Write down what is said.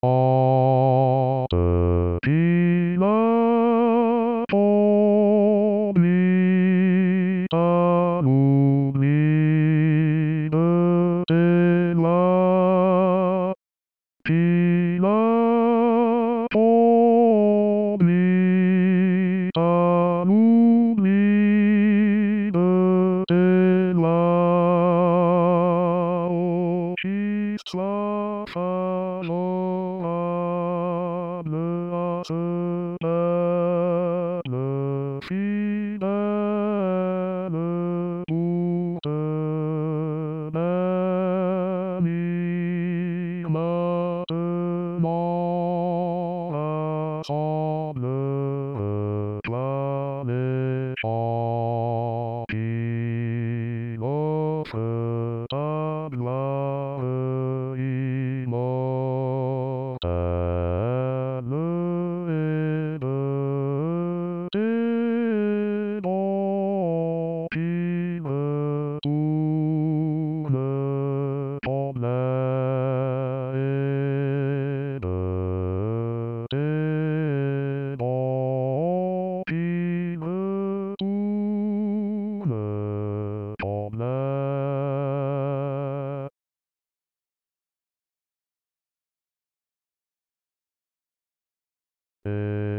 Depuis la folie à l'oubli de tes là. Puis la folie à l'oubli de tes là. Oh, juste la favorable à ce peuple fidèle pour te bénir maintenant. Rassemble-toi les gens qui offrent ta gloire immortelle et de tes dons qui retournent ton blé et de tes dons qui retournent ton blé.